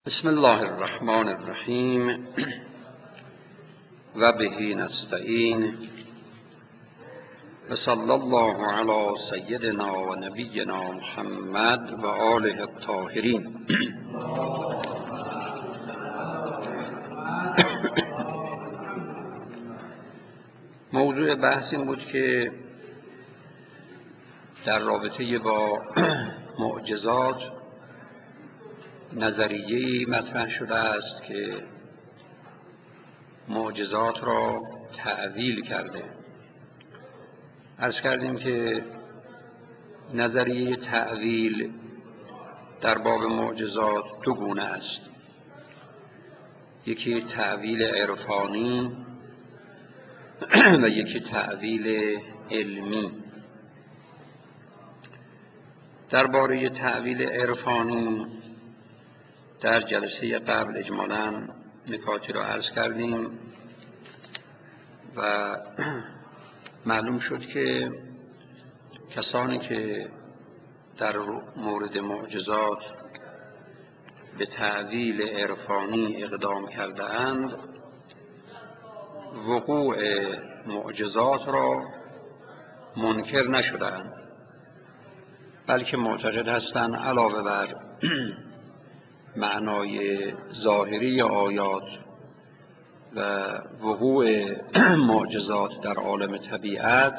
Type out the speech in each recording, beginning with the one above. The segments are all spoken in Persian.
بسم الله الرحمن الرحیم و به نستعین و صلی الله علی سیدنا و نبینا محمد و آله الطاهرین. موضوع بحث این بود که در رابطه با معجزات نظریه‌ای مطرح شده است که معجزات را تأویل کرده. عرض کردیم که نظریه تأویل در باب معجزات دو گونه است، یکی تأویل عرفانی و یکی تأویل علمی. درباره تأویل عرفانی در جلسه قبل اجمالاً نکاتی را عرض کردیم و معلوم شد که کسانی که در مورد معجزات به تأویل عرفانی اقدام کرده اند وقوع معجزات را منکر نشدند، بلکه معتقد هستند علاوه بر معنای ظاهری آیات و وقوع معجزات در عالم طبیعت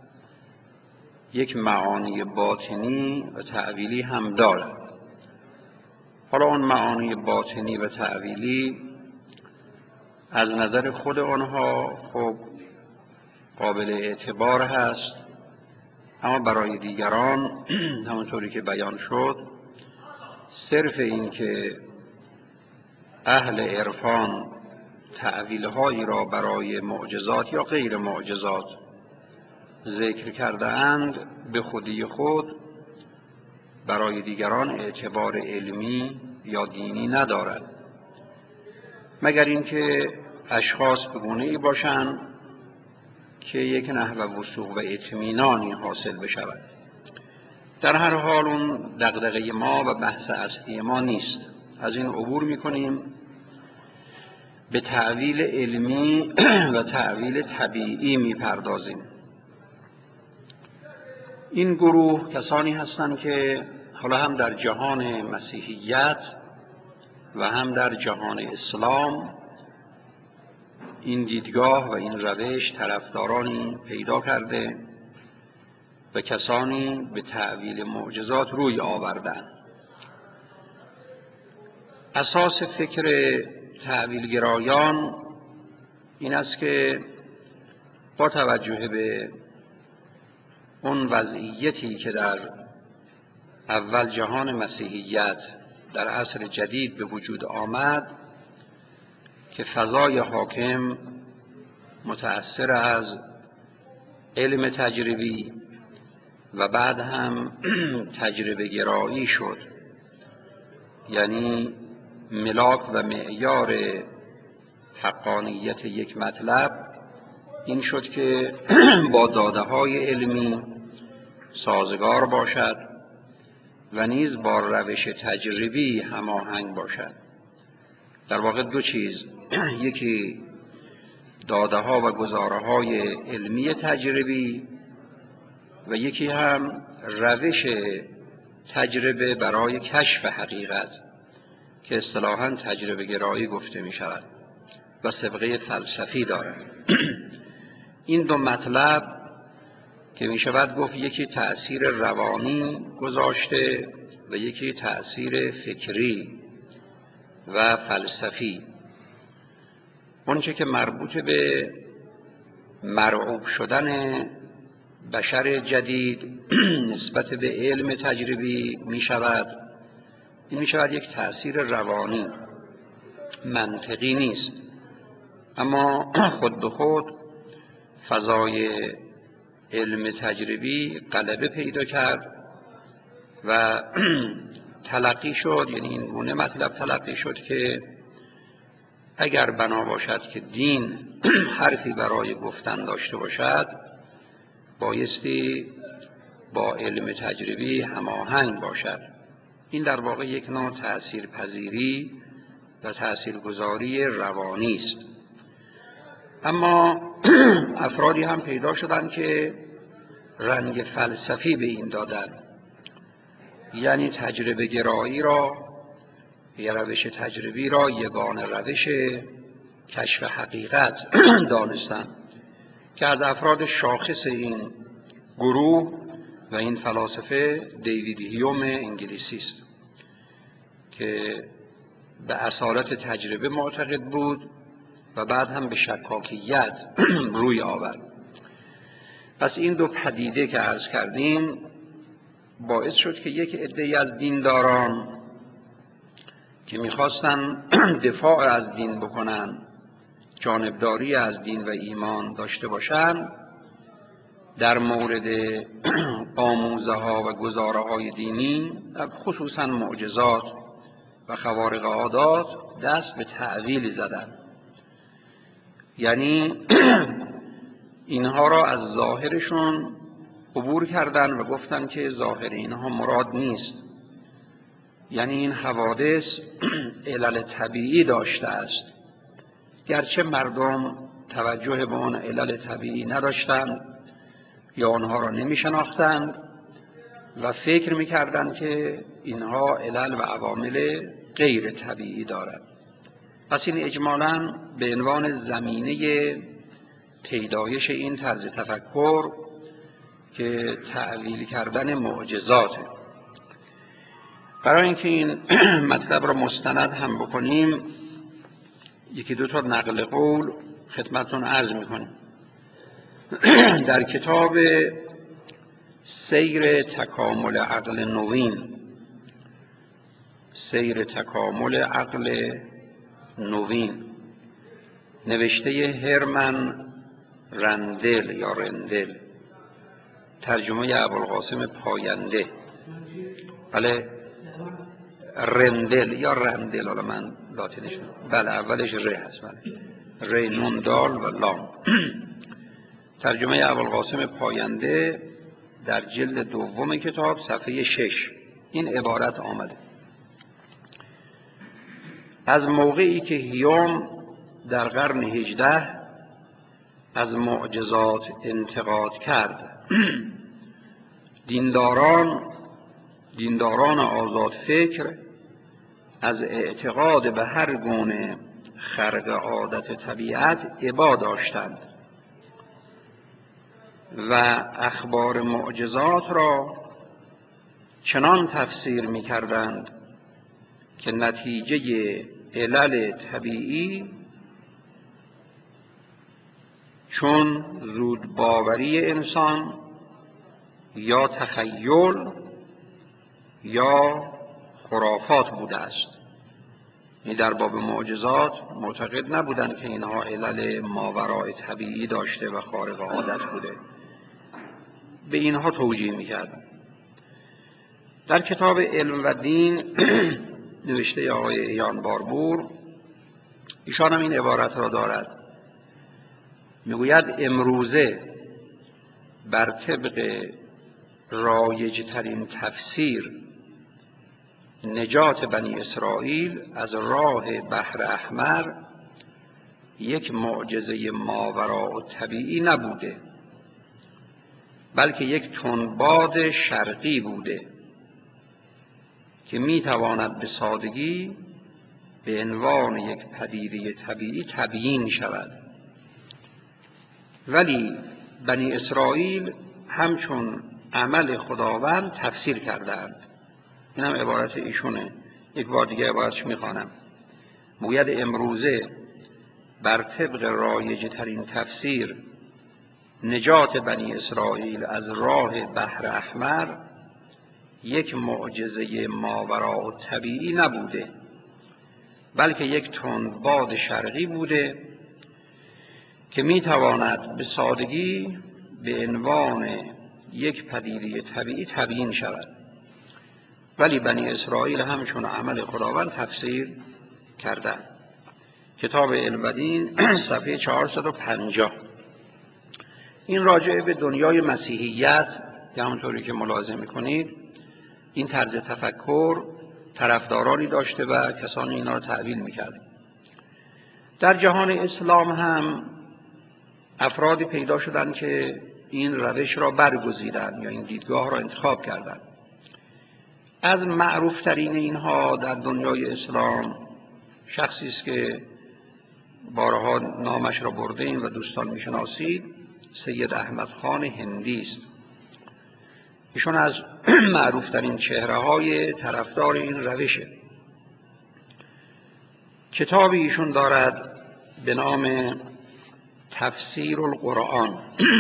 یک معانی باطنی و تأویلی هم دارد. حالا اون معانی باطنی و تأویلی از نظر خود آنها خب قابل اعتبار هست، اما برای دیگران همونطوری که بیان شد صرف این که اهل عرفان تأویل‌هایی را برای معجزات یا غیر معجزات ذکر کرده اند به خودی خود برای دیگران اعتبار علمی یا دینی ندارد، مگر اینکه اشخاص به گونه‌ای باشند که یک نحو وثوق و اطمینانی حاصل بشود. در هر حال اون دغدغه ما و بحث اصلی ما نیست، از این عبور می‌کنیم، به تأویل علمی و تأویل طبیعی می‌پردازیم. این گروه کسانی هستند که حالا هم در جهان مسیحیت و هم در جهان اسلام این دیدگاه و این روش طرفدارانی پیدا کرده و کسانی به تأویل معجزات روی آوردند. اساس فکر تأویلگرایان این است که با توجه به اون وضعیتی که در اول جهان مسیحیت در عصر جدید به وجود آمد که فضای حاکم متأثر از علم تجربی و بعد هم تجربه گرایی شد، یعنی ملاک و معیار حقانیت یک مطلب این شد که با داده‌های علمی سازگار باشد و نیز با روش تجربی هماهنگ باشد. در واقع دو چیز، یکی داده‌ها و گزاره‌های علمی تجربی و یکی هم روش تجربه برای کشف حقیقت که اصطلاحاً تجربه گرایی گفته می شود و سابقه فلسفی دارد. این دو مطلب که می شود گفت یکی تأثیر روانی گذاشته و یکی تأثیر فکری و فلسفی. اونچه که مربوط به مرعوب شدن بشر جدید نسبت به علم تجربی می شود، این می شود یک تأثیر روانی، منطقی نیست، اما خود به خود فضای علم تجربی غلبه پیدا کرد و تلقی شد، یعنی این گونه مطلب تلقی شد که اگر بنا باشد که دین حرفی برای گفتن داشته باشد بایستی با علم تجربی هماهنگ باشد. این در واقع یک نوع تأثیر پذیری و تأثیرگذاری روانی است. اما افرادی هم پیدا شدند که رنگ فلسفی به این دادن، یعنی تجربه گرایی را یا روش تجربی را یگانه روش کشف حقیقت دانستند که از افراد شاخص این گروه و این فلاسفه دیوید هیوم انگلیسی است که به اصالت تجربه معتقد بود و بعد هم به شکاکیت روی آورد. پس این دو پدیده که عرض کردیم باعث شد که یک عده‌ای از دینداران که می‌خواستن دفاع از دین بکنن، جانبداری از دین و ایمان داشته باشند، در مورد آموزه‌ها و گزاره‌های دینی، خصوصاً معجزات و خوارق عادات، دست به تأویل زدند. یعنی اینها را از ظاهرشون عبور کردن و گفتن که ظاهر اینها مراد نیست، یعنی این حوادث علل طبیعی داشته است، گرچه مردم توجه به آن علل طبیعی نداشتند یا آنها را نمی شناختند و فکر می کردند که اینها علل و عوامل غیر طبیعی دارند. پس این اجمالاً به عنوان زمینه پیدایش این طرز تفکر که تأویل کردن معجزاته. برای اینکه این مطلب را مستند هم بکنیم، یکی دو تا نقل قول خدمتتون عرض میکنیم. در کتاب سیر تکامل عقل نوین، سیر تکامل عقل نوین، نوشته هرمن رندل یا رندل، ترجمه ابوالقاسم پاینده. بله، رندل یا رندل، حالا من لاتینش بله اولش ر هست، بله، ر نون دال و لام. ترجمه ابوالقاسم پاینده در جلد دوم کتاب صفحه 6 این عبارت آمده: از موقعی که هیوم در قرن 18 از معجزات انتقاد کرد، دینداران آزاد فکر از اعتقاد به هر گونه خرق عادت طبیعت ابا داشتند و اخبار معجزات را چنان تفسیر می کردند که نتیجه علل طبیعی چون زود باوری انسان یا تخیل یا خرافات بوده است. این در باب معجزات معتقد نبودند که اینها علل ماوراء طبیعی داشته و خارق عادت بوده، به اینها توجیه می‌کردند. در کتاب علم و دین نوشته آقای احیان باربور، ایشان هم این عبارت را دارد، میگوید امروزه بر طبق رایج ترین تفسیر نجات بنی اسرائیل از راه بحر احمر یک معجزه ماوراء طبیعی نبوده، بلکه یک تندباد شرقی بوده که میتواند به سادگی به عنوان یک پدیده طبیعی تبیین شود. ولی بنی اسرائیل همچون عمل خداوند تفسیر کردند. این هم عبارت ایشونه، یک بار دیگه عبارتش میخوانم. میگوید امروزه بر طبق رایج ترین تفسیر نجات بنی اسرائیل از راه بحر احمر یک معجزه ماوراء طبیعی نبوده، بلکه یک تندباد شرقی بوده که میتواند به سادگی به عنوان یک پدیده طبیعی تبیین شود. ولی بنی اسرائیل همچون عمل خداوند تفسیر کردند. کتاب علم و دین صفحه 450. این راجع به دنیای مسیحیت که همونطوری که ملاحظه میکنید این طرز تفکر طرفدارانی داشته و کسانی اینا رو تأویل میکرد. در جهان اسلام هم افرادی پیدا شدند که این روش را برگزیدند یا این دیدگاه را انتخاب کردند. از معروف ترین اینها در دنیای اسلام شخصی است که بارها نامش را برده ایم و دوستان میشناسید، سید احمد خان هندی است. ایشون از معروف ترین چهره های طرفدار این روشه. کتابی ایشون دارد به نام تفسیر القرآن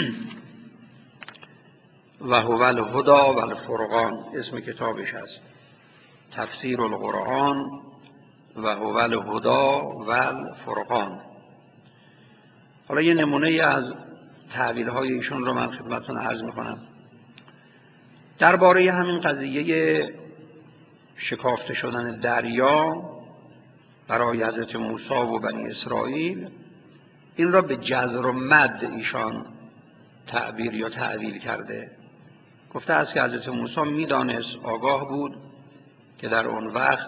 و هو الهدی و الفرقان، اسم کتابش هست تفسیر القرآن و هو الهدی و الفرقان. حالا یه نمونه از تعبیل های ایشون رو من خدمتتون عرض میکنم. درباره همین قضیه شکافته شدن دریا برای حضرت موسی و بنی اسرائیل، این را به جزر و مد ایشان تعبیر یا تعبیل کرده. گفته است که حضرت موسی میدانست، آگاه بود که در اون وقت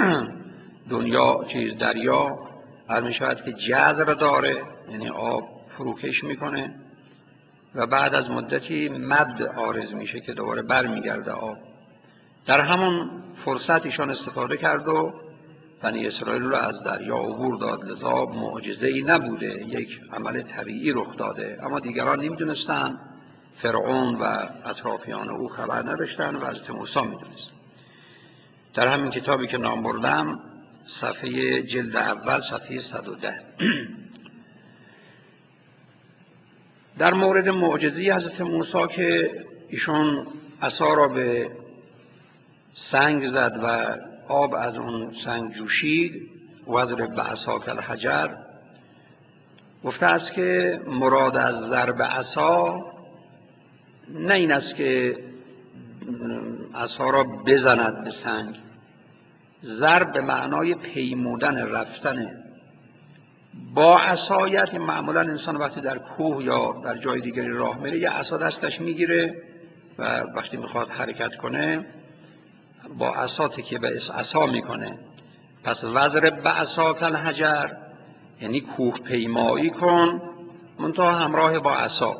دریا هر می شود که جزر داره، یعنی آب فروکش میکنه و بعد از مدتی مد عارض میشه که دوباره بر میگرده آب. در همون فرصت ایشان استفاده کرد و بنی اسرائیل رو از دریا عبور داد. لذا معجزه‌ای نبوده، یک عمل طبیعی رخ داده، اما دیگران نمیدونستن، فرعون و اطرافیان او خبر نداشتن و حضرت موسی میدونست. در همین کتابی که نام بردم صفحه جلد اول صفحه 110 در مورد معجزه حضرت موسی که ایشون عصا را به سنگ زد و آب از اون سنگ جوشید، وضرب بعصاک الحجر، گفته است که مراد از ضرب عصا نه این است که عصا را بزند به سنگ. ضرب به معنای پیمودن، رفتن با عصایت. معمولا انسان وقتی در کوه یا در جای دیگری راه میره یه عصا دستش میگیره و وقتی میخواد حرکت کنه با عصا تکیه به عصا میکنه. پس وضرب بعصاک الحجر یعنی کوه پیمایی کن، منتها همراه با عصا.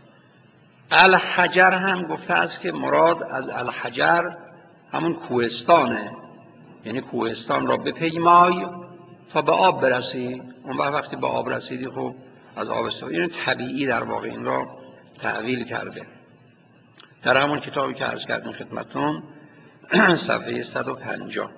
الحجر هم گفته است که مراد از الحجر همون کوهستانه، یعنی کوهستان را بپیمای تا به آب برسی. اون وقتی به آب رسیدی خب از آب استفاده، یعنی طبیعی در واقع این را تعویل کرده. در همون کتابی که عرض کردیم خدمتتون صفحه 150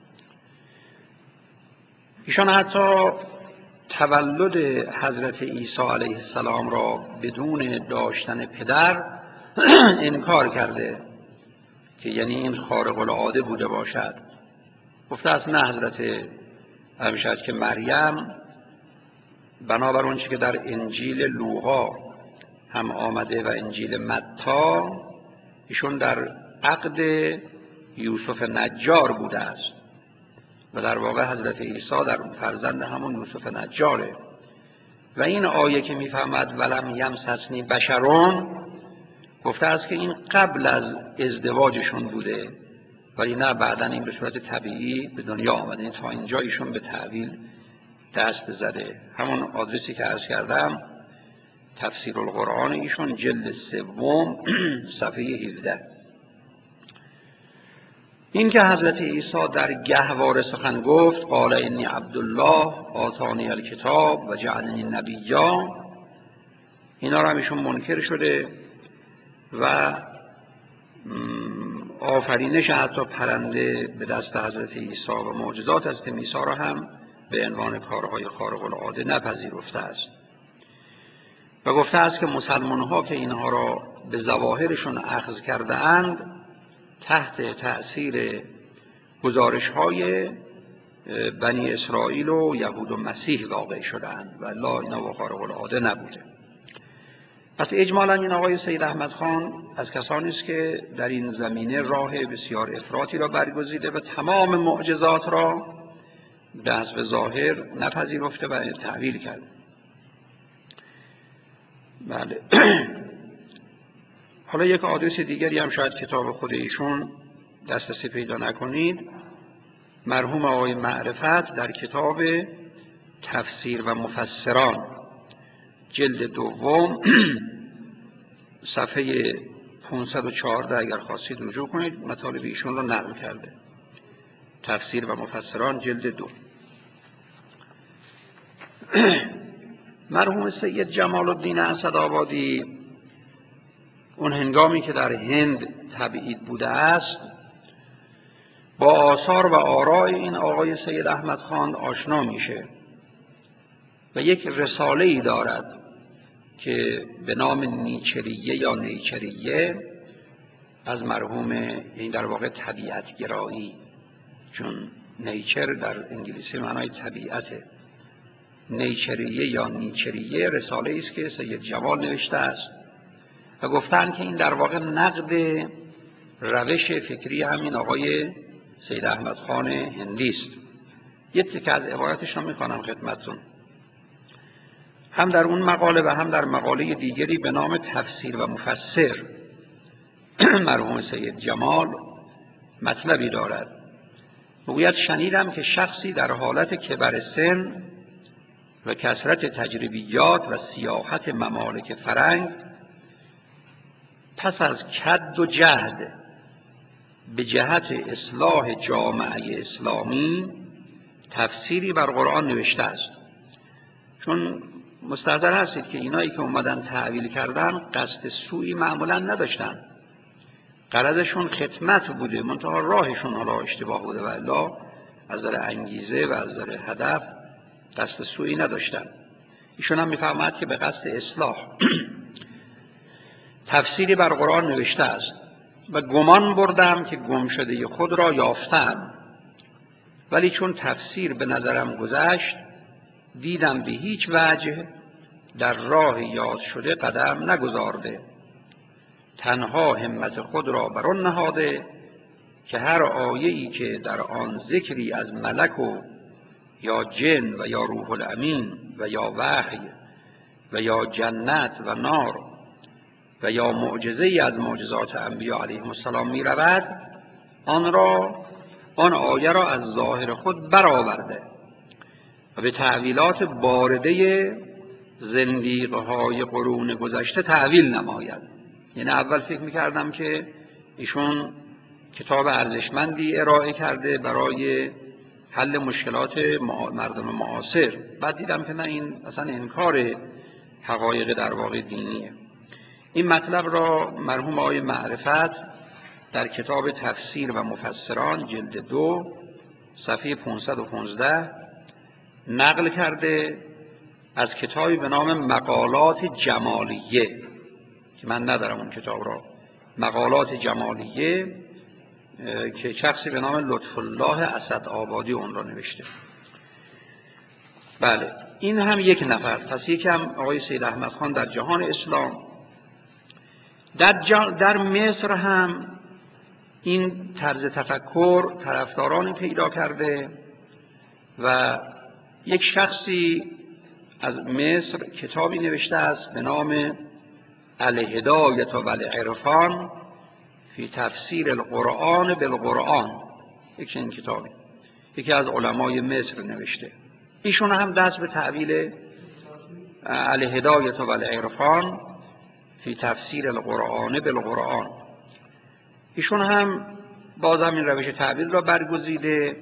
ایشان حتی تولد حضرت عیسی علیه السلام را بدون داشتن پدر انکار کرده که یعنی این خارق العاده بوده باشد. گفته است نه، حضرت همیشه که مریم بنابر اون چی که در انجیل لوقا هم آمده و انجیل متی، ایشون در عقد یوسف نجار بوده است و در واقع حضرت عیسی در فرزند همون یوسف نجاره. و این آیه که میفهمد ولم یمسسنی بشرون، گفته است که این قبل از ازدواجشون بوده ولی نه بعدن این به صورت طبیعی به دنیا آمده. تا اینجا ایشون به تعویل دست زده. همون آدرسی که عرض کردم تفسیر القرآن ایشون جلد 3 صفحه 17. این که حضرت عیسی در گهواره سخن گفت قال انی عبدالله آتانی الکتاب و جعلنی نبیا، اینا را ایشون منکر شده و آفرینش حتی پرنده به دست حضرت عیسی و معجزات حضرت عیسی را هم به عنوان کارهای خارق العاده نپذیرفته است و گفته است که مسلمان ها که اینها را به ظواهرشون اخذ کرده اند تحت تأثیر گزارش های بنی اسرائیل و یهود و مسیح واقع شدند و لا اینا خارق العاده نبوده. پس اجمالا این آقای سید احمد خان از کسانی است که در این زمینه راه بسیار افراطی را برگزیده و تمام معجزات را به حسب ظاهر نپذیرفته و تعویل کرده. بله. حالا یک آدرس دیگری هم شاید کتاب خود ایشون دسترسی پیدا نکنید، مرحوم آقای معرفت در کتاب تفسیر و مفسران جلد دوم صفحه 514 اگر خواستید رجوع کنید مطالب ایشون رو نقل کرده. تفسیر و مفسران جلد 2. مرحوم سید جمال الدین اسدآبادی اون هنگامی که در هند تبعید بوده است با آثار و آراء این آقای سید احمد خان آشنا میشه و یک رساله‌ای دارد که به نام نیچریه یا نیچریه از مرحوم، این در واقع طبیعت گرایی، چون نیچر در انگلیسی معنای طبیعته. نیچریه یا نیچریه رساله است که سید جمال نوشته است و گفتن که این در واقع نقد روش فکری همین آقای سید احمد خان هندی است. یه تیکه از عبارتش رو میخوانم خدمتتون. هم در اون مقاله و هم در مقاله دیگری به نام تفسیر و مفسر مرحوم سید جمال مطلبی دارد. میگوید شنیدم که شخصی در حالت کبر سن و کثرت تجربیات و سیاحت ممالک فرنگ پس از کد و جهد به جهت اصلاح جامعه اسلامی تفسیری بر قرآن نوشته است. چون مستحضر هستید که اینایی که اومدن تعویل کردن قصد سوئی معمولا نداشتن، غرضشون خدمت بوده، منتها راهشون حالا اشتباه بوده و الا از نظر انگیزه و از نظر هدف قصد سوئی نداشتن. ایشون هم میفهمد که به قصد اصلاح تفسیری بر قرآن نوشته است و گمان بردم که گم شده خود را یافتم، ولی چون تفسیر به نظرم گذشت دیدم به هیچ وجه در راه یاد شده قدم نگذارده، تنها همت خود را بر آن نهاده که هر آیه‌ای که در آن ذکری از ملک و یا جن و یا روح الامین و یا وحی و یا جنت و نار و یا معجزه‌ای از معجزات انبیاء علیهم السلام می رود، آن آیه را از ظاهر خود برآورده و به تعویلات بارده زندیقهای قرون گذشته تعویل نماید. یعنی اول فکر میکردم که ایشون کتاب ارزشمندی ارائه کرده برای حل مشکلات مردم معاصر، بعد دیدم که نه، این اصلا انکار حقایق در واقع دینیه. این مطلب را مرحوم آقای معرفت در کتاب تفسیر و مفسران جلد 2 صفحه 515 نقل کرده از کتابی به نام مقالات جمالیه که من ندارم اون کتاب را. مقالات جمالیه که شخصی به نام لطف الله اسدآبادی اون را نوشته. بله، این هم یک نفر. پس یکی هم آقای سید احمد خان در جهان اسلام. در مصر هم این طرز تفکر طرفدارانی پیدا کرده و یک شخصی از مصر کتابی نوشته است به نام الهدایة والعرفان فی تفسیر القرآن بالقرآن. یک چنین کتابی یکی از علمای مصر نوشته. ایشون هم دست به تعویل الهدایة والعرفان فی تفسیر القرآن بالقرآن. ایشون هم بازم این روش تعویل را برگزیده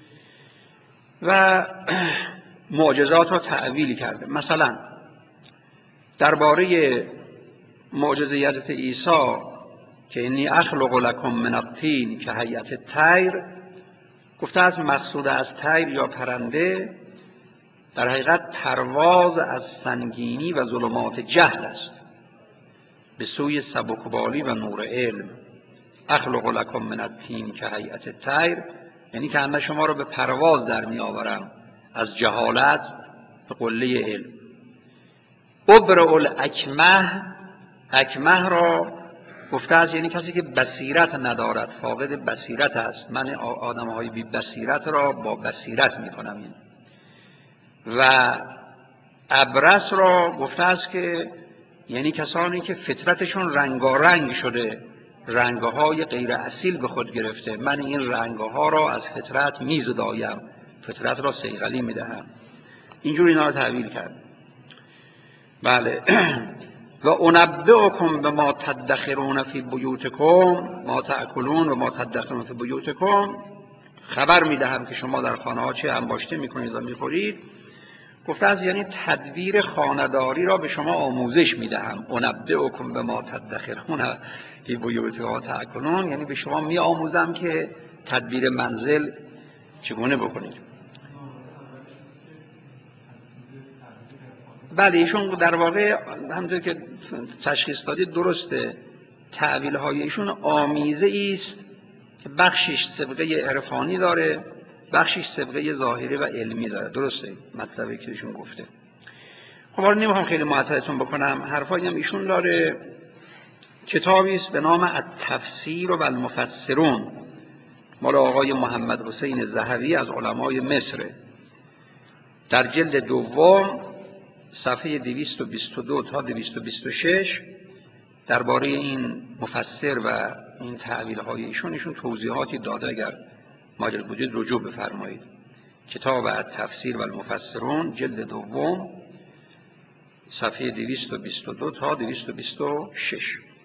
و معجزات را تعویل کرده. مثلا درباره معجزه حضرت عیسی که انی اخلق لکم من الطین که هیئت الطیر، گفته است مقصود از طیر یا پرنده در حقیقت پرواز از سنگینی و ظلمات جهل است به سوی سبکبالی و نور علم. اخلق لکم من الطین که هیئت الطیر یعنی که انده شما را به پرواز در می آورم از جهالت به قله علم. ابرئ الاکمه، اکمه را گفته است یعنی کسی که بصیرت ندارد، فاقد بصیرت است. من آدم‌های بی بصیرت را با بصیرت می‌کنم. این و ابرص را گفته است که یعنی کسانی که فطرتشون رنگارنگ شده رنگ‌های غیر اصیل به خود گرفته. من این رنگ‌ها را از فطرت می‌زدایم، فطرت را صیقلی می‌دهم. اینجور اینا رو تعبیر کرد. بله. و انبئکم بما تدخرون فی بیوتکم، ما تأکلون و ما تدخرون فی بیوتکم، خبر میدهم که شما در خانه ها چه انباشته میکنید و میخورید. گفته از یعنی تدبیر خانه‌داری را به شما آموزش میدهم. انبئکم بما تدخرون فی بیوتکم و تأکلون، یعنی به شما میآموزم که تدبیر منزل چگونه بکنید. بله، ایشون در واقع همونطور که تشخیص دادید درسته، تعبیل های ایشون آمیزه است که بخشش سابقه عرفانی داره، بخشش سابقه ظاهری و علمی داره. درسته مطلبی که ایشون گفته. خب حالا نمیخوام خیلی معطلتون بکنم، حرفایی هم ایشون داره. کتابی است به نام التفسیر و المفسرون، مال آقای محمد حسین ذهبی از علمای مصر، در جلد دوم صفحه 222 تا 226 درباره این مفسر و این تعبیل های ایشون توضیحاتی داده. اگر مایل بودید رجوع بفرمایید. کتاب التفسیر و المفسرون جلد دوم صفحه 222 تا 226.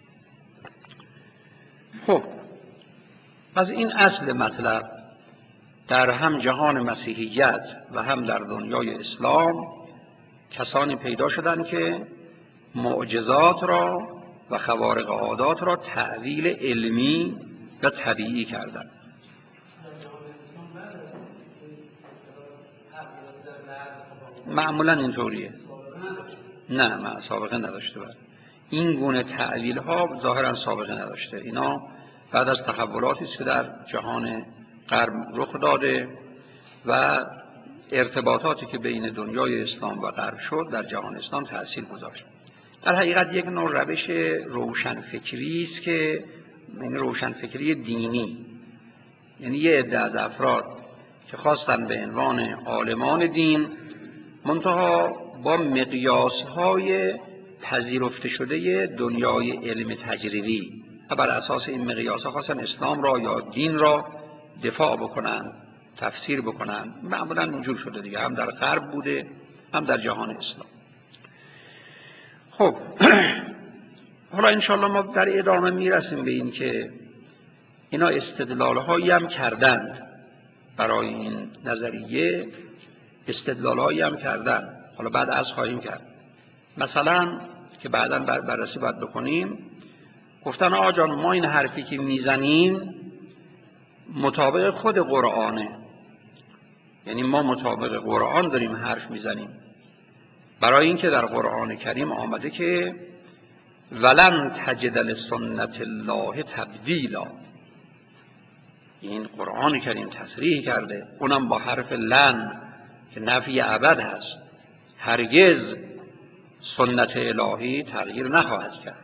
خب از این اصل مطلب در هم جهان مسیحیت و هم در دنیای اسلام کسانی پیدا شدند که معجزات را و خوارق عادات را تأویل علمی و طبیعی کردند. معمولا اینطوریه. نه سابقه نداشته. این گونه تأویل ها ظاهرا سابقه نداشته. اینا بعد از تحولاتی است که در جهان غرب رخ داده و ارتباطاتی که بین دنیای اسلام و غرب شد در جهان اسلام تأثیر گذاشت. در حقیقت یک نوع روش روشنفکری است که یعنی روشنفکری دینی، یعنی یه عده از افراد که خواستن به عنوان عالمان دین منتها با مقیاس‌های پذیرفته شده دنیای علم تجربی و بر اساس این مقیاس‌ها خواستن اسلام را یا دین را دفاع بکنن، تفسیر بکنن. معمولا اینجور شده دیگه، هم در غرب بوده هم در جهان اسلام. خب حالا انشاءالله ما در ادامه میرسیم به این که اینا استدلال‌هایی هم کردند برای این نظریه، استدلال‌هایی هم کردند. حالا بعد از خواهیم کرد. مثلا که بعداً بررسی باید بکنیم، گفتن آقا جان ما این حرفی که میزنیم مطابق خود قرآنه، یعنی ما مطابق قرآن داریم حرف میزنیم، برای اینکه در قرآن کریم آمده که ولن تجد لسنت الله تبدیلا. این قرآن کریم تصریح کرده، اونم با حرف لن که نفی ابد هست، هرگز سنت الهی تغییر نخواهد کرد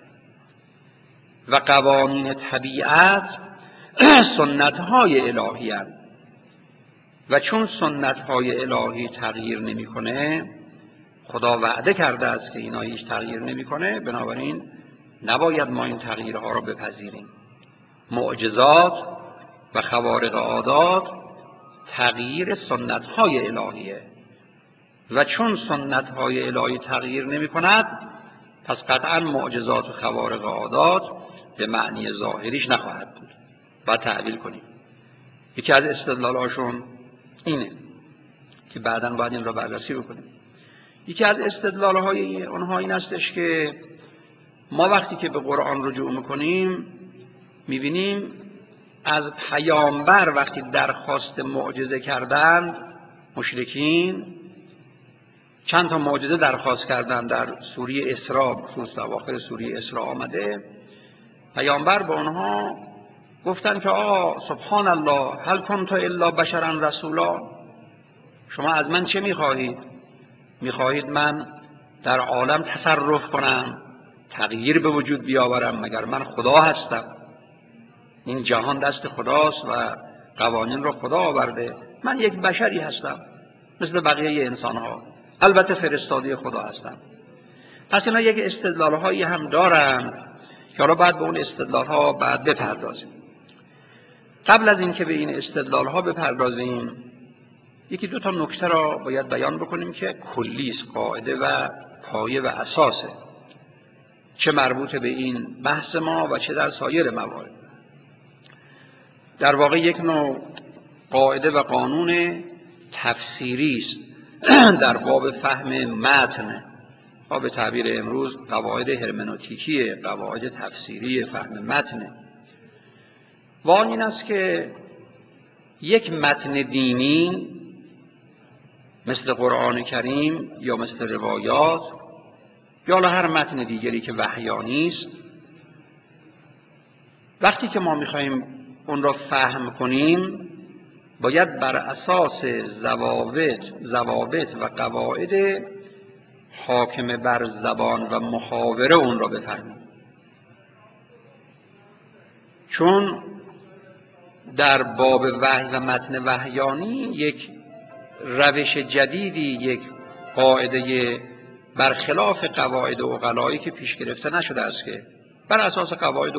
و قوانین طبیعت سنت‌های الهی هست و چون سنت‌های الهی تغییر نمی‌کنه، خدا وعده کرده است که اینا هیچ تغییر نمی‌کنه، بنابراین نباید ما این تغییرها را بپذیریم. معجزات و خوارق عادات تغییر سنت‌های الهیه و چون سنت‌های الهی تغییر نمی‌کند، پس قطعاً معجزات و خوارق عادات به معنی ظاهریش نخواهد بود. باید تعبیل کنیم. یکی از استدلالاشون اینه که بعداً باید این را بررسی بکنیم. یکی از استدلال‌های اونها این استش که ما وقتی که به قرآن رجوع میکنیم میبینیم از پیامبر وقتی درخواست معجزه کردند، مشرکین چند تا معجزه درخواست کردند. در سوره اسراء، خصوصا اواخر سوره اسراء آمده، پیامبر به آنها گفتن که سبحان الله هل کنت الا بشرا رسولا، شما از من چه میخواهید؟ میخواهید من در عالم تصرف کنم، تغییر به وجود بیاورم؟ مگر من خدا هستم؟ این جهان دست خداست و قوانین رو خدا آورده، من یک بشری هستم مثل بقیه انسان ها، البته فرستاده خدا هستم. پس اینا یک استدلال هایی هم دارن که حالا باید به اون استدلال‌ها بعد بپردازیم. قبل از اینکه به این استدلال‌ها بپردازیم، یکی دو تا نکته را باید بیان بکنیم که کلی است، قاعده و پایه و اساسه، چه مربوط به این بحث ما و چه در سایر موارد. در واقع یک نوع قاعده و قانون تفسیری است در باب فهم متن، با به تعبیر امروز قواعد هرمنوتیکی، قواعد تفسیری فهم متن. و آن این است که یک متن دینی مثل قرآن کریم یا مثل روایات یا هر متن دیگری که وحیانی است، وقتی که ما می‌خوایم اون را فهم کنیم باید بر اساس ضوابط و قواعد حاکم بر زبان و محاوره اون را بفهمیم. چون در باب وحی و متن وحیانی یک روش جدیدی، یک قاعده برخلاف قواعد عقلایی که پیش گرفته نشده است، که بر اساس قواعد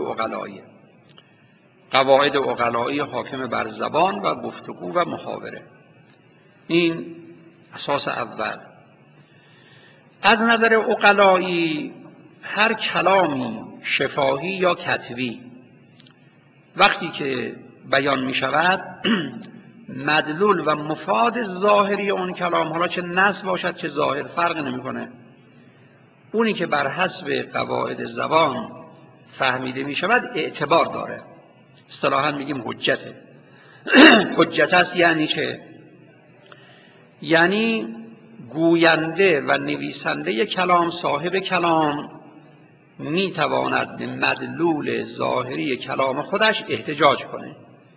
عقلایی حاکم بر زبان و گفتگو و محاوره. این اساس اول. از نظر عقلایی هر کلامی شفاهی یا کتبی وقتی که بیان می شود مدلول و مفاد ظاهری اون کلام، حالا چه نص باشد چه ظاهر، فرق نمیکنه، اونی که بر حسب قواعد زبان فهمیده می شود اعتبار داره. اصطلاحاً میگیم حجته. حجت است یعنی چه؟ یعنی گوینده و نویسنده کلام، صاحب کلام، می تواند به مدلول ظاهری کلام خودش احتجاج کنه.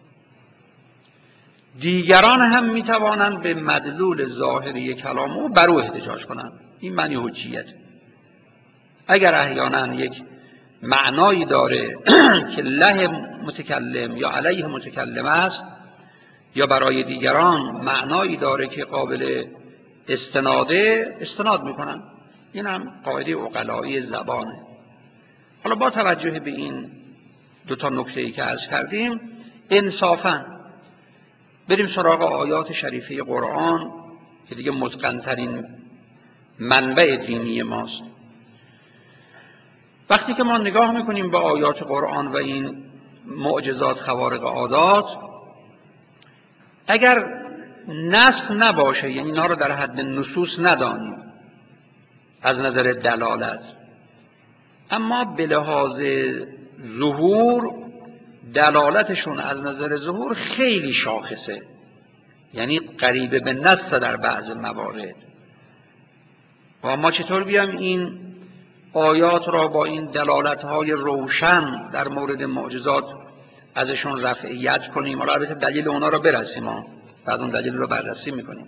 دیگران هم می توانند به مدلول ظاهری کلام او بر او احتجاج کنند. این معنی حجیت. اگر احیانا یک معنایی داره که له متکلم یا علیه متکلم است، یا برای دیگران معنایی داره که قابل استناد میکنن، این هم قاعده عقلایی زبانه. حالا با توجه به این دو تا نکته‌ای که عرض کردیم، انصافاً بریم سراغ آیات شریفه قرآن که دیگه متقن‌ترین منبع دینی ماست. وقتی که ما نگاه میکنیم به آیات قرآن و این معجزات خوارق عادات، اگر نسخ نباشه، یعنی اینا رو در حد نصوص ندانیم از نظر دلالت، اما به لحاظ ظهور دلالتشون از نظر ظهور خیلی شاخصه، یعنی قریب به نص در بعض موارد. و ما چطور بیام این آیات را با این دلالت‌های روشن در مورد معجزات ازشون رفعیت کنیم؟ حالا البته دلیل اونا را برسیم، بعد اون دلیل رو بررسی میکنیم.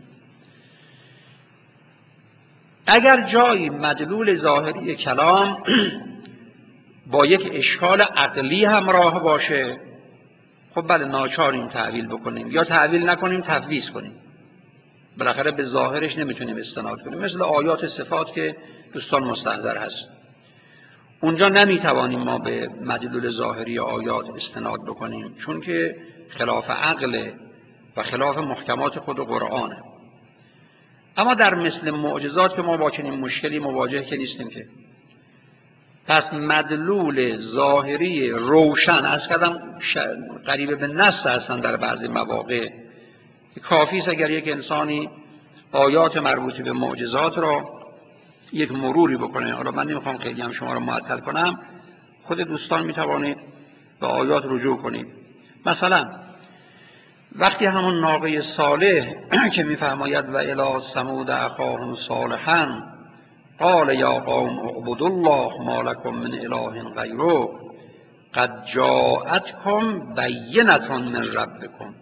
اگر جایی مدلول ظاهری کلام با یک اشکال عقلی همراه باشه، خب بله ناچاریم تعویل بکنیم، یا تعویل نکنیم تفویض کنیم. بالاخره به ظاهرش نمیتونیم استناد کنیم، مثل آیات صفات که دوستان مستحضر هست. اونجا نمیتوانیم ما به مدلول ظاهری آیات استناد بکنیم، چون که خلاف عقل و خلاف محکمات خود قرآنه. اما در مثل معجزات که ما با چنین مشکلی مواجه که نیستیم که. پس مدلول ظاهری روشن از کدام قریب به نص هستن در بعضی مواقع، کافی است اگر یک انسانی آیات مربوط به معجزات را یک مروری بکنه. حالا من نمیخوام خیلی هم شما را معطل کنم، خود دوستان میتوانید به آیات رجوع کنید. مثلا وقتی همون ناقه صالح که میفرماید و الی ثمود اخاهم صالحا قال یا قوم اعبدوا الله ما لكم من اله غیره قد جاءتکم بینة من ربکم،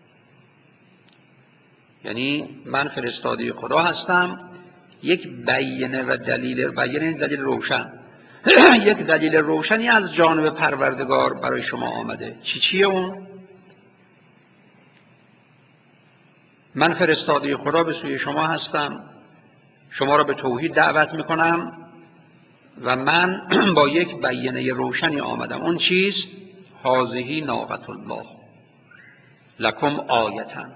یعنی من فرستاده خدا هستم، یک بینه و دلیل، بینه دلیل روشن یک دلیل روشنی از جانب پروردگار برای شما آمده. چیه اون؟ من فرستاده خدا به سوی شما هستم، شما را به توحید دعوت میکنم و من با یک بیانیه روشنی آمدم. اون چیست؟ هذه ناقة الله لکم آیةً.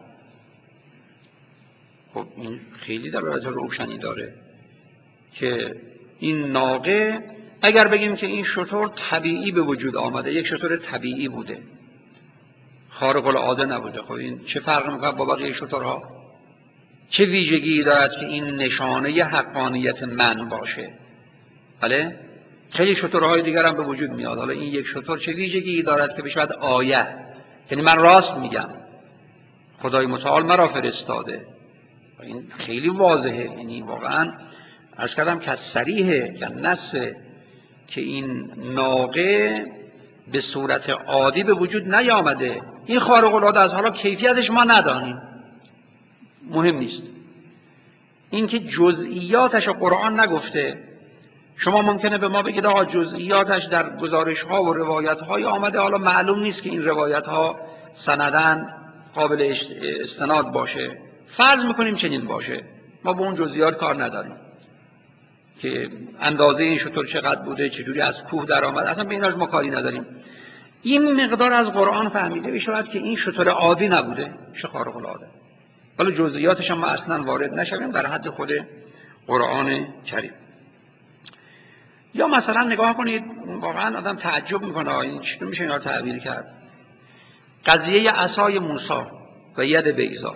خب این خیلی دلالت روشنی داره که این ناقه، اگر بگیم که این شتر طبیعی به وجود آمده، یک شتر طبیعی بوده، خارق العاده نبوده، خب این چه فرق میکنه با بقیه شترها؟ چه ویژگی دارد که این نشانه حقانیت من باشه؟ بله، خیلی شترهای دیگر هم به وجود میاد، حالا این یک شتر چه ویژگی دارد که بشود آیه؟ یعنی من راست میگم، خدای متعال مرا فرستاده. این خیلی واضحه، یعنی واقعا عرض کردم که صریحه، که نصه که این ناقه به صورت عادی به وجود نیامده. این خارق العاده است، حالا کیفیتش ما ندانیم، مهم نیست. اینکه جزئیاتش قرآن نگفته، شما ممکنه به ما بگید آقا جزئیاتش در گزارش ها و روایت های آمده، حالا معلوم نیست که این روایت ها سنداً قابل استناد باشه. فرض میکنیم چنین باشه، ما به اون جزئیات کار نداریم که اندازه این شتر چقدر بوده، چجوری از کوه در آمد، اصلا به ایناش ما کاری نداریم. این مقدار از قرآن فهمیده بشود که این شتر عادی نبوده، چه خارق العاده. حالا جزئیاتش هم ما اصلا وارد نشویم، در حد خود قرآن کریم. یا مثلا نگاه کنید، واقعا آدم تعجب میکنه این چطور میشه اینا رو تعبیر کرد. قضیه عصای موسی و ید بیضا،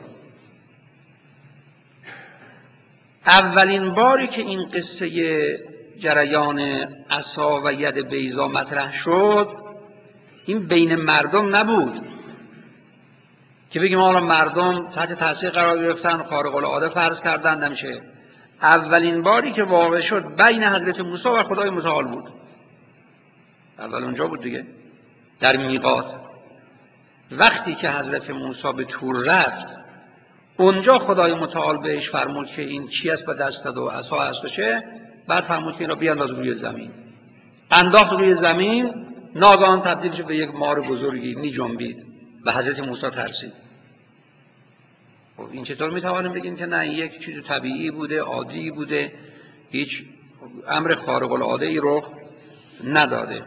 اولین باری که این قصه جریان عصا و ید بیضا مطرح شد، این بین مردم نبود که بگیم حالا مردم تحت تاثیر قرار گرفتن، خارق العاده فرض کردن، نمیشه. اولین باری که واقع شد بین حضرت موسی و خدای متعال بود. اول اونجا بود دیگه، در میقات. وقتی که حضرت موسی به طور رفت، اونجا خدای متعال بهش فرمود که این چی است به دستت و عصا است و چه، بعد فرمود که این را بیانداز روی زمین. انداخت روی زمین، ناگهان تبدیل شد به یک مار بزرگی، می جنبید و حضرت موسی ترسید. خب این چطور میتوانیم بگیم که نه این یک چیز طبیعی بوده، عادی بوده، هیچ امر خارق العاده ای رخ نداده؟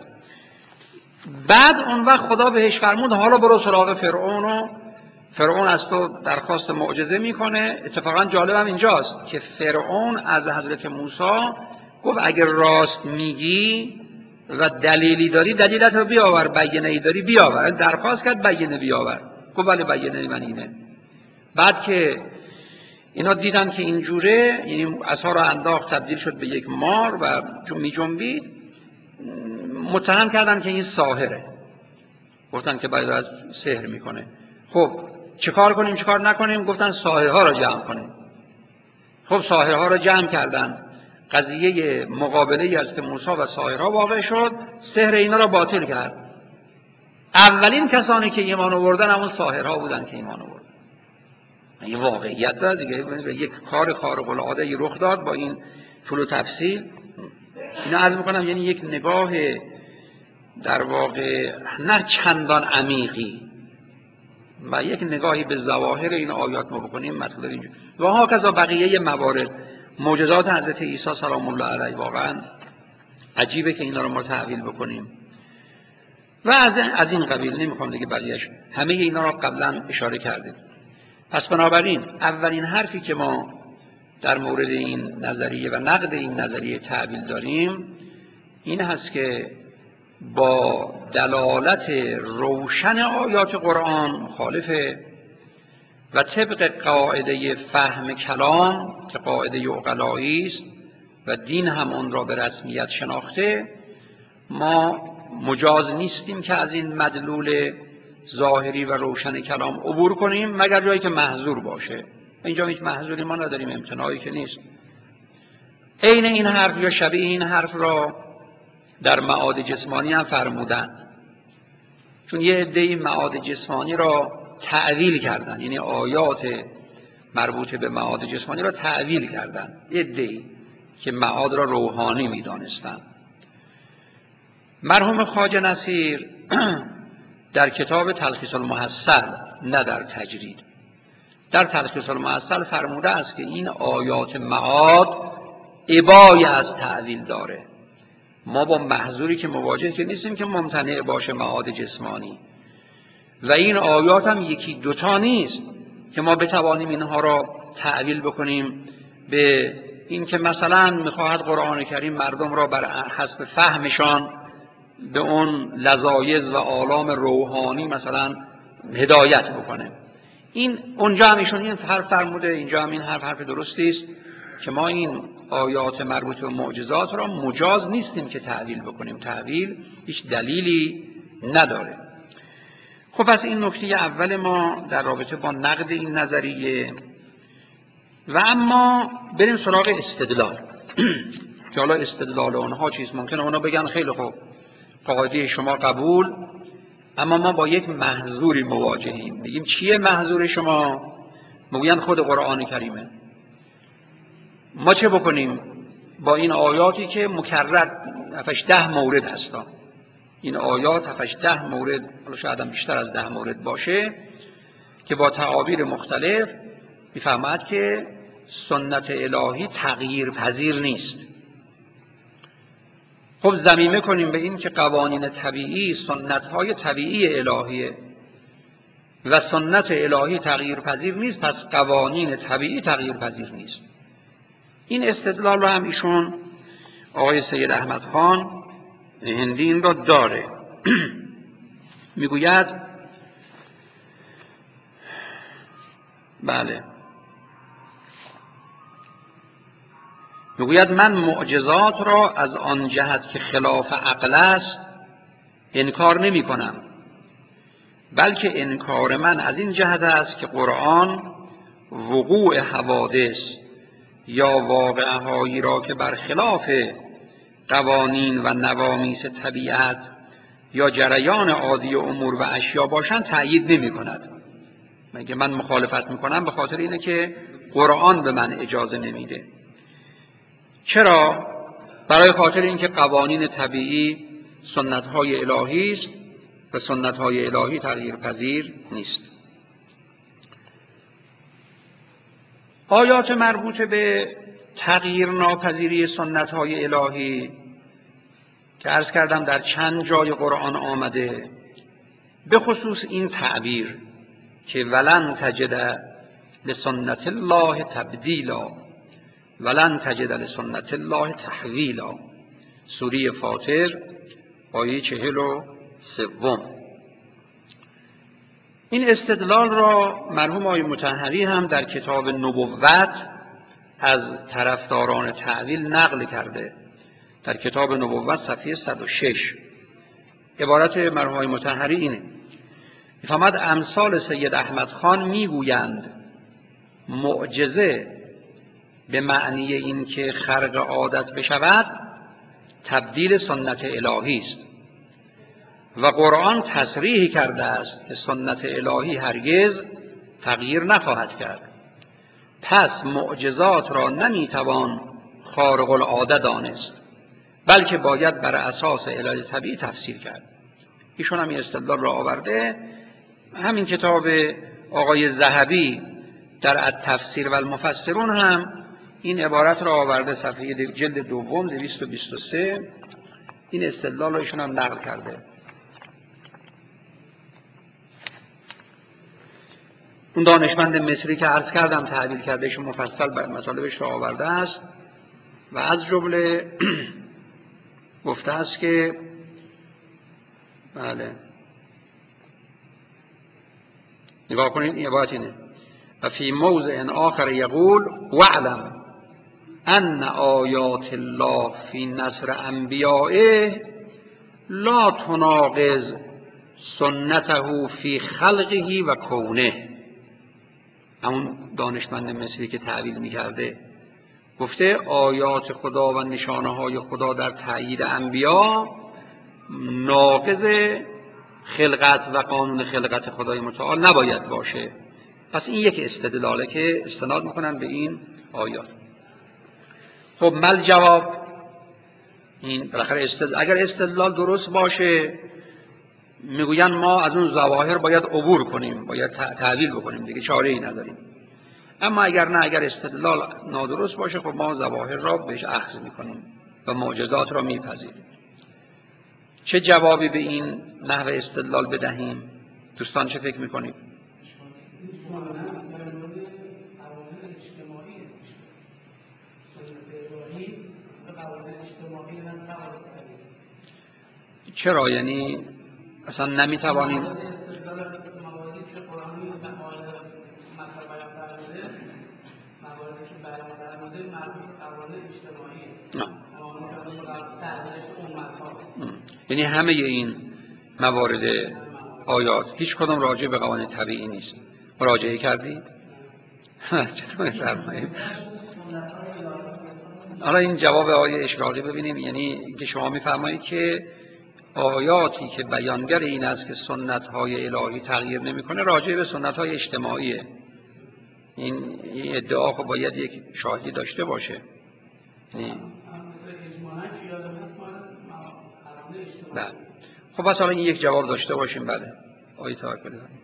بعد اون وقت خدا بهش فرمود حالا برو سراغ فرعون، و فرعون از تو درخواست معجزه میکنه. اتفاقا جالبم اینجاست که فرعون از حضرت موسی گفت اگر راست میگی و دلیلی داری دلیلت رو بیاور، بیانه‌ای داری بیاور. درخواست کرد بیانه بیاور، گفت ولی بیانه من اینه. بعد که اینا دیدن که اینجوره، یعنی عصا رو انداخت تبدیل شد به یک مار و می جنبید، متهم کردن که این ساحره، گفتن که باید از سحر میکنه. خب چه کار کنیم چه کار نکنیم؟ گفتن ساحرها رو جمع کنیم. خب ساحرها رو جمع کردن، قضیه مقابله از موسی و ساحرها واقع شد، سحر اینا رو باطل کرد. اولین کسانی که ایمان آوردن همون ساحرها بودن که ایمان آوردن. این واقعیت داره دیگه، یک کار خارق العاده ای رخ داد با این طول و تفصیل. اینا عرض میکنم یعنی یک نگاه در واقع نه چندان عمیقی و یک نگاهی به ظواهر این آیات ما بکنیم مطلب اینجور و ها کذا بقیه موارد. معجزات حضرت عیسی سلام الله علیه واقعا عجیبه که اینا رو ما تحویل بکنیم و از این قبیل. نمیخوام دیگه بقیه‌اش، همه اینا رو قبلا اشاره کردیم. پس بنابراین اولین حرفی که ما در مورد این نظریه و نقد این نظریه تعبیل داریم این هست که با دلالت روشن آیات قرآن مخالفه و طبق قاعده فهم کلام که قاعده عقلایی است و دین هم اون را به رسمیت شناخته، ما مجاز نیستیم که از این مدلول ظاهری و روشن کلام عبور کنیم مگر جایی که محظور باشه. اینجا هیچ محظوری ما نداریم، امتناعی که نیست. عین این حرف یا شبیه این حرف را در معاد جسمانی هم فرمودن، چون یه عده‌ای معاد جسمانی را تعویل کردن، یعنی آیات مربوط به معاد جسمانی را تعویل کردن، یه عده‌ای که معاد را روحانی می‌دانستند. مرحوم خواجه نصیر در کتاب تلخیص المحصل، نه در تجرید، در تلخیص المحصل فرموده است که این آیات معاد ابای از تعویل داره. ما با محظوری که مواجه که نیستیم که ممتنع باشه معاد جسمانی، و این آیات هم یکی دوتا نیست که ما بتوانیم اینها را تعویل بکنیم به این که مثلا میخواهد قرآن کریم مردم را بر حسب فهمشان به اون لذایذ و آلام روحانی مثلا هدایت بکنه. این اونجا هم ایشون این حرف فرموده، اینجا هم این حرف درستی است که ما این آیات مربوط به معجزات را مجاز نیستیم که تعویل بکنیم. تعویل هیچ دلیلی نداره. خب پس این نکته اول ما در رابطه با نقد این نظریه. و اما بریم سراغ استدلال که حالا استدلال اونها چیست. ممکنه اونا بگن خیلی خوب قاعده شما قبول، اما ما با یک محظوری مواجهیم. بگیم چیه محظور شما؟ میگن خود قرآن کریمه. ما چه بکنیم با این آیاتی که مکرر 7-10 مورد هستن؟ این آیات 7-10 مورد، حالا شاید هم بیشتر از 10 مورد باشه، که با تعابیر مختلف میفهمد که سنت الهی تغییر پذیر نیست. خب ضمیمه کنیم به این که قوانین طبیعی سنت‌های طبیعی الهیه و سنت الهی تغییر پذیر نیست، پس قوانین طبیعی تغییر پذیر نیست. این استدلال رو هم ایشون آقای سید احمد خان هندی این را داره. میگوید بله، میگوید من معجزات را از آن جهت که خلاف عقل است انکار نمی کنم، بلکه انکار من از این جهت است که قرآن وقوع حوادث یا واقعهایی را که برخلاف قوانین و نوامیس طبیعت یا جریان عادی امور و اشیا باشند تأیید نمی کند. مگه من مخالفت می کنم به خاطر اینه که قرآن به من اجازه نمیده. چرا؟ برای خاطر اینکه قوانین طبیعی سنت‌های الهی است و سنت‌های الهی تغییر پذیر نیست. آیات مربوط به تغییر ناپذیری سنت‌های الهی که عرض کردم در چند جای قرآن آمده، به خصوص این تعبیر که ولن تجد لسنت الله تبدیلا ولن تجد لسنت الله تحویلا، سوره فاطر آیه 43. این استدلال را مرحوم آقای مطهری هم در کتاب نبوت از طرفداران تعویل نقل کرده. در کتاب نبوت صفحه 106 عبارت مرحوم آقای مطهری اینه: می‌فرماید امثال سید احمد خان میگویند معجزه به معنی این که خرق عادت بشود تبدیل سنت الهی است و قرآن تصریح کرده است که سنت الهی هرگز تغییر نخواهد کرد. پس معجزات را نمیتوان خارق العاده دانست، بلکه باید بر اساس علل طبیعی تفسیر کرد. ایشون هم این استدلال را آورده. همین کتاب آقای ذهبی در التفسیر و المفسرون هم این عبارت را آورده، صفحه جلد 2 223. این استدلال را ایشون هم نقل کرده. اون دانشمند مصری که عرض کردم تعبیر کرده، ایشون مفصل بر مطالبش را آورده است و از جمله گفته است که بله، نگاه کنید این عبارت اینه: و فی موضع آخر یقول واعلم ان آیات الله فی نصر انبیائه لا تناقض سنته فی خلقه و کونه. همون دانشمند مصری که تعبیر می‌کرده گفته آیات خدا و نشانه‌های خدا در تأیید انبیا ناقض خلقت و قانون خلقت خدای متعال نباید باشه. پس این یک استدلاله که استناد میکنن به این آیات. خب مل جواب، این بالاخره اگر استدلال درست باشه میگوین ما از اون ظواهر باید عبور کنیم، باید تعویل بکنیم، دیگه چاره ای نداریم. اما اگر نه، اگر استدلال نادرست باشه، خب ما ظواهر را بهش اخذ میکنیم و معجزات را میپذیریم. چه جوابی به این نحو استدلال بدهیم؟ دوستان چه فکر میکنید؟ چرا؟ یعنی اصلا نمیتوانیم یعنی همه این موارد آیات هیچ کدام راجع به قوانین طبیعی نیست. مراجعه کردید؟ چطور فرمایید؟ حالا این جواب آیه اشراقی ببینیم، یعنی که شما میفرمایید که آیاتی که بیانگر این است که سنت‌های الهی تغییر نمی‌کنه راجع به سنت‌های اجتماعیه. این ادعا خب باید یک شاهدی داشته باشه. بله. خب پس حالا این یک جواب داشته باشیم. بله آیه توکل کنیم.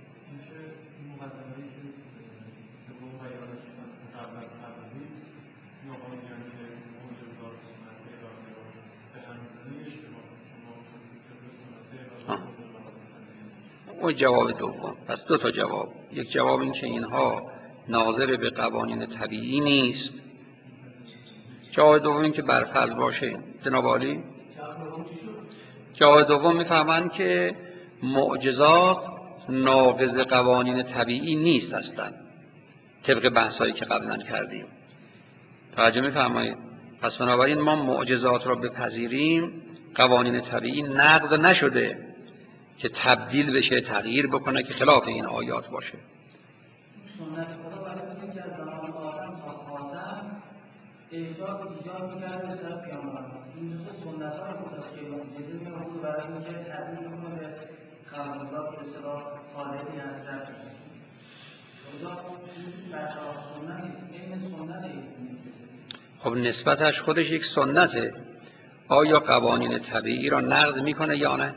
اون جواب دوم. پس دو تا جواب. یک جواب این که اینها ناظر به قوانین طبیعی نیست. جواب دوم این که برفرض باشه. جناب عالی. جواب دوم میفهمند که معجزات ناقض قوانین طبیعی نیست هستند، طبق بحثایی که قبلا کردیم. توجه میفرمایید؟ پس بنابراین ما معجزات را بپذیریم، قوانین طبیعی نقض نشده که تبدیل بشه، تغییر بکنه که خلاف این آیات باشه. سنت خدا برای اینکه از زمان آدم تا خاتم ایجاد می‌کرد به طرف پیامبران. این دو سنت‌ها رو خدا که معجزه می‌آورد برای اینکه تبدیل کنه به قانون‌ها که به اصطلاح خالقی حضرت میشه. خدا این برخلاف سنت این سنت خب نسبتش خودش یک سنته. آیا قوانین طبیعی را نقض میکنه یا نه؟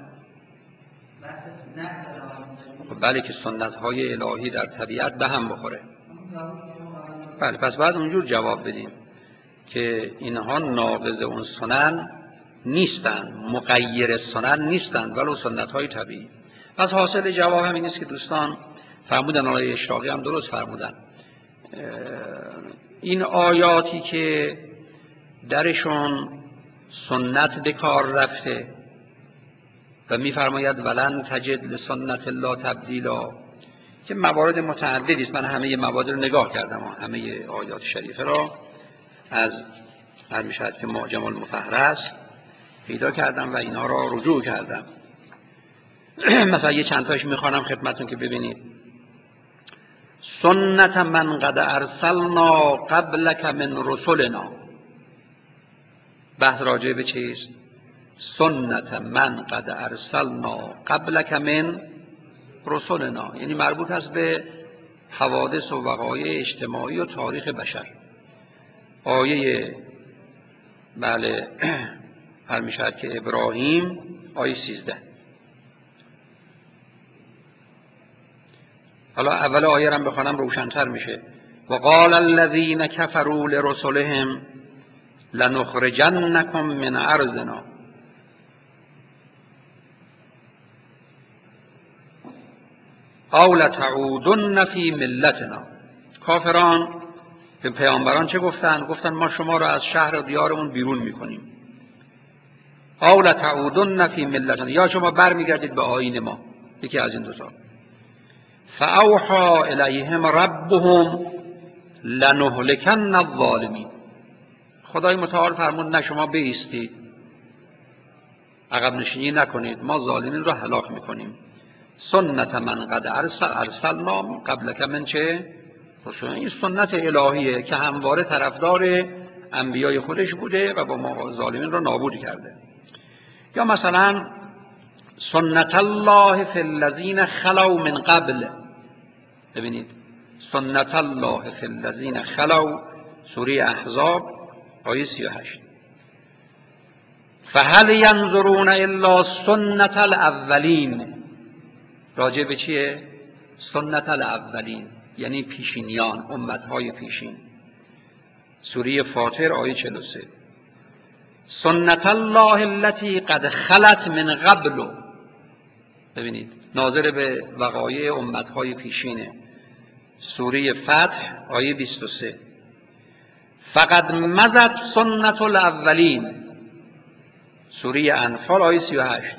خب بله که سنت‌های الهی در طبیعت به هم بخوره. بله پس بعد اونجور جواب بدیم که اینها ناقض اون سنن نیستند، مغیر سنن نیستند، ولو سنت‌های طبیعی. پس حاصل جواب همین است که دوستان فرمودن، آقای اشراقی هم درست فرمودن، این آیاتی که درشون سنت به کار رفته و می‌فرماید ولن تجد لسنت الله تبدیلا، که موارد متعددی است. من همه موارد رو نگاه کردم، همه آیات شریفه را از هر میشد که معجم المفهرس پیدا کردم و اینا را رجوع کردم. مثلا یه چند تاش میخوانم خدمتتون که ببینید. سنت من قد ارسلنا قبلک من رسلنا. بحث راجع به چیست؟ سنت من قد ارسلنا قبلک من رسلنا، یعنی مربوط است به حوادث و وقایع اجتماعی و تاریخ بشر. آیه بله هر میشد که ابراهیم آیه 13. حالا اول آیه را بخوانم روشن‌تر میشه. و قال الذين كفروا لرسلهم لنخرجنكم من ارضنا. او لتعودن فی ملتنا. کافران به پیامبران چه گفتن؟ گفتن ما شما را از شهر و دیارمون بیرون میکنیم. او لتعودن فی ملتنا، یا شما برمیگردید به آیین ما. یکی از این دو تا. فاوحى الیهم ربهم لنهلكن الظالمین. خدای متعال فرمود نه شما بایستید، عقب نشینی نکنید، ما ظالمین را هلاک میکنیم. سنت من قد ارسلنا قبلک من چه؟ این سنت الهیه که همواره طرفدار انبیای خودش بوده و با ما ظالمین را نابود کرده. یا مثلا سنت الله فی الذین خلوا من قبل. ببینید سنت الله فی الذین خلوا، سوره احزاب آیه 38. فهل ینظرون الا سنت الاولین. راجع به چیه؟ سنت الاولین یعنی پیشینیان، امتهای پیشین. سوره فاطر آیه 43. سنت الله التي قد خلت من قبل. ببینید ناظر به وقایع امتهای پیشینه. سوره فتح آیه 23. فقد مضت سنت الاولین. سوره انفال آیه 38.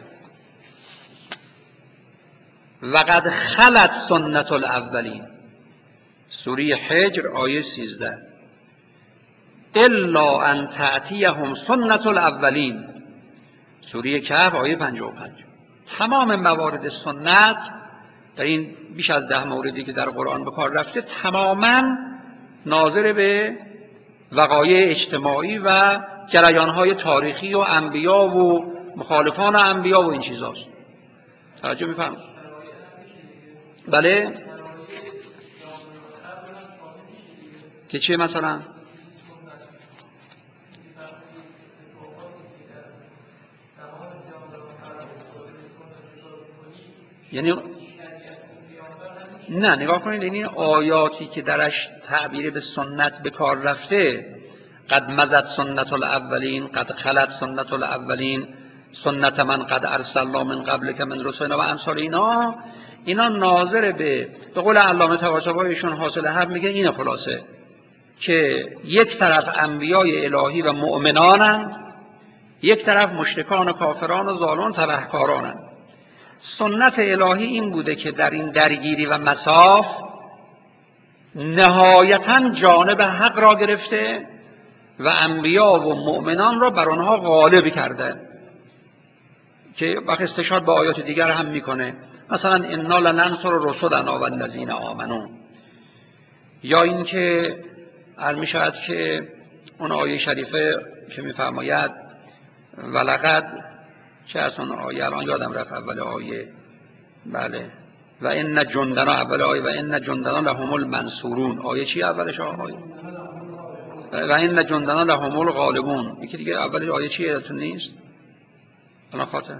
وقد خلت سنت الاولین. سوره حجر آیه 13. الا ان تأتیهم سنت الاولین. سوره کهف آیه 55. تمام موارد سنت در این بیش از 10 موردی که در قرآن به کار رفته تماما ناظر به وقایع اجتماعی و جریانهای تاریخی و انبیا و مخالفان انبیا و این چیزاست. توجه می‌فرمایید؟ بله. که چیه مثلا؟ یعنی نه نگاه کنید، این آیاتی که درش تعبیر به سنت به کار رفته، قد مضت سنت الاولین، قد خلت سنت الاولین، سنت من قد ارسلنا من قبل که من رسولنا و امثال اینا ناظر به قول علامه طباطبایی ایشون حاصل حرف میگه اینه خلاصه که یک طرف انبیای الهی و مؤمنانند، یک طرف مشرکان و کافران و ظالمان تبهکارانند. سنت الهی این بوده که در این درگیری و مساف نهایتاً جانب حق را گرفته و انبیا و مؤمنان را بر آنها غالب کرده، که وقت استشهاد با آیات دیگر هم میکنه، مثلا انا لننصر رسلنا والذین آمنوا. یا اینکه علم میشود که اون آیه شریفه که میفرماید ولقد، چه از اون آیه الان یادم رفت اول آیه، بله، و ان جندنا، اول آیه و ان جندنا لهم المنصورون. آیه چی اولش؟ آیه و ان جندنا لهم الغالبون. یکی دیگه اولش آیه چی یادتون نیست الان خاطر؟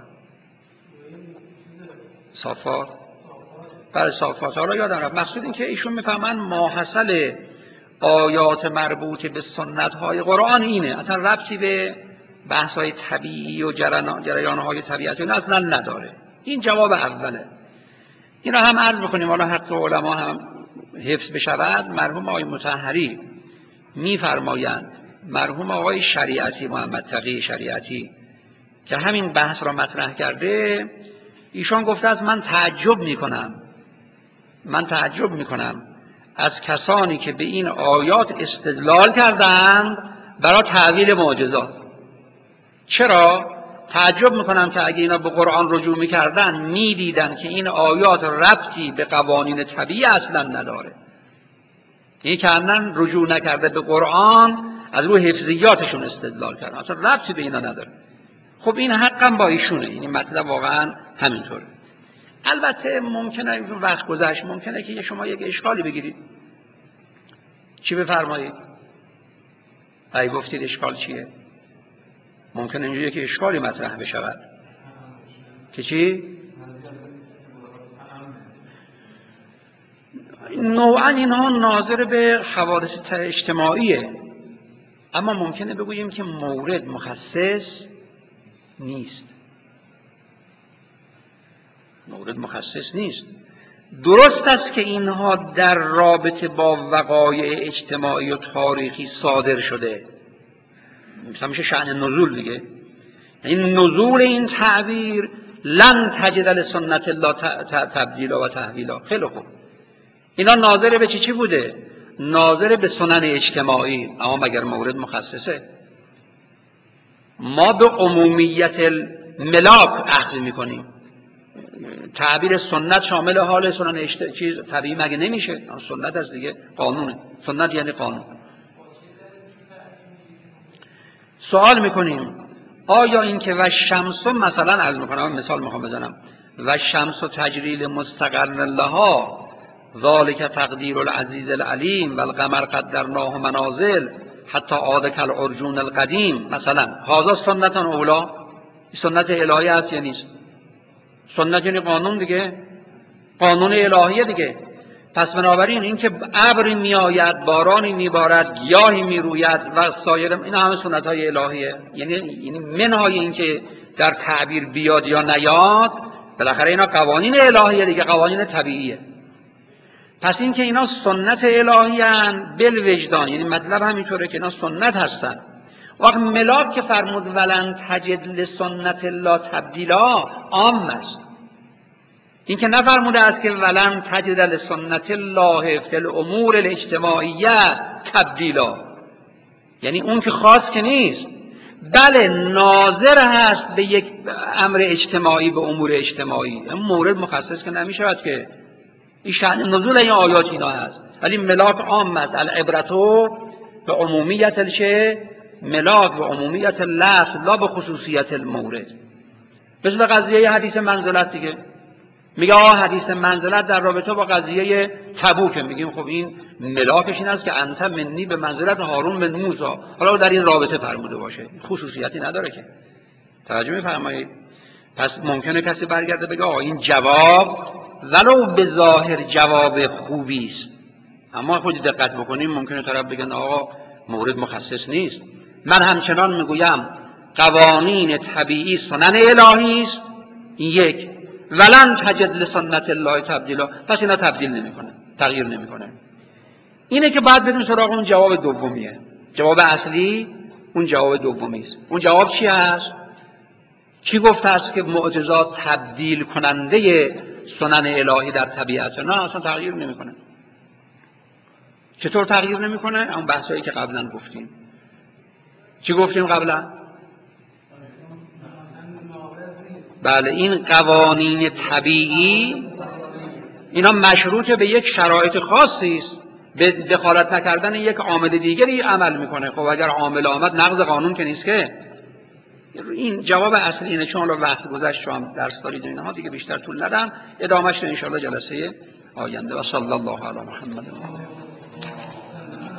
صافات. بله صافات. حالا یادم رفت. مقصود این که ایشون میفهمن ماحصل آیات مربوط به سنت های قرآن اینه، اصلا ربطی به بحث های طبیعی و جریان های طبیعتی اصلا نداره. این جواب اوله. این را هم عرض بکنیم حالا حق علما هم حفظ بشود. مرحوم آقای مطهری میفرمایند، مرحوم آقای شریعتی، محمد تقی شریعتی که همین بحث را مطرح کرده، ایشان گفته است من تعجب میکنم از کسانی که به این آیات استدلال کردند برای تعویل معجزات. چرا؟ تعجب میکنم که اگه اینا به قرآن رجوع میکردن میدیدن که این آیات ربطی به قوانین طبیعی اصلا نداره. این که انن رجوع نکرده به قرآن از روی حفظیاتشون استدلال کردن، اصلا ربطی به اینا نداره. خب این حقم با ایشونه، این مطلب واقعا همینطوره. البته ممکنه وقت گذشت، ممکنه که شما یک اشکالی بگیرید. چی بفرمایید؟ اگه گفتید اشکال چیه؟ ممکنه اینجوری که اشکالی مطرح بشود که چی؟ نوعا اینها ناظر به حوادث اجتماعیه، اما ممکنه بگوییم که مورد مخصص نیست. درست است که اینها در رابطه با وقایع اجتماعی و تاریخی صادر شده، مثلا میشه شأن نزول دیگه. این نزول این تعبیر لن تجد لسنت الله تبدیلا و تحویلا. خیلی خوب، اینا ناظر به چی بوده؟ ناظر به سنن اجتماعی، اما مگر مورد مخصصه؟ ما به عمومیت الملاک اخذ میکنیم. تعبیر سنت شامل حال سنن چیز طبیعی مگه نمیشه؟ سنت از دیگه قانونه. سنت یعنی قانون. سوال میکنیم آیا این که و شمس، مثلا عرض میکنم مثال میخوام بزنم، و شمس تجریل مستقر لها ذالک تقدیر العزیز العلیم و القمر قدرناه منازل حتی عاد کالعرجون القدیم، مثلا هذا سنت اولا، سنت الهی است یا نیست؟ سنت یعنی قانون دیگه، قانون الهیه دیگه. پس بنابراین اینکه ابری میآید، بارانی میبارد، گیاهی میروید و سایر اینا همه سنت های الهیه. یعنی منهای اینکه در تعبیر بیاد یا نیاد، بالاخره اینا قوانین الهیه دیگه، قوانین طبیعیه. پس اینکه اینا سنت الهی ان بالوجدان، یعنی مطلب همینطوره که اینا سنت هستن. وقت ملاک که فرمود ولن تجد لسنت الله تبدیلا عام است. این که نفرموده است که ولن تجد لسنت الله فی الامور الاجتماعیه تبدیلا، یعنی اون که خاص که نیست، بله ناظر هست به یک امر اجتماعی، به امور اجتماعی، این مورد مخصص که نمیشود که این شأن نزول این آیات اینا هست، ولی ملاک عام است. العبرتو به عمومیت ملاک به عمومیت لفظ لا به خصوصیت المورد. مثل قضیه حدیث منزلت دیگه، میگه حدیث منزلت در رابطه با قضیه تبوک، میگیم خب این ملاکش این است که انت منی به منزلت هارون من موسی، حالا در این رابطه فرموده باشه، خصوصیتی نداره که. توجه می‌فرمایید؟ پس ممکنه کسی برگرده بگه این جواب ولو به ظاهر جواب خوبی است، اما خود دقت بکنیم ممکنه طرف بگه آقا مورد مخصص نیست. من همچنان میگویم قوانین طبیعی سنن الهی است، این یک، ولن تجد لسنت الله تبدیلا، پس اینا تبدیل نمیکنه، تغییر نمیکنه. اینه که بعد بدون سراغ اون جواب دومیه. جواب اصلی اون جواب دومی است. اون جواب چی هست؟ کی گفته است که معجزات تبدیل کننده سنن الهی در طبیعت؟ نه، اصلا تغییر نمیکنه. چطور تغییر نمیکنه؟ اون بحثایی که قبلا گفتیم. چی گفتیم قبلا؟ بله، این قوانین طبیعی اینا مشروط به یک شرایط خاصی است، به دخالت نکردن یک عامل دیگری عمل میکنه. خب اگر عامل آمد نقض قانون که نیست که. این جواب اصلی اینه. چون الان وقت گذشت، شما درس دارید و اینها دیگه بیشتر طول ندم، ادامهش رو ان شاء الله جلسه آینده. و صلی الله علی محمد.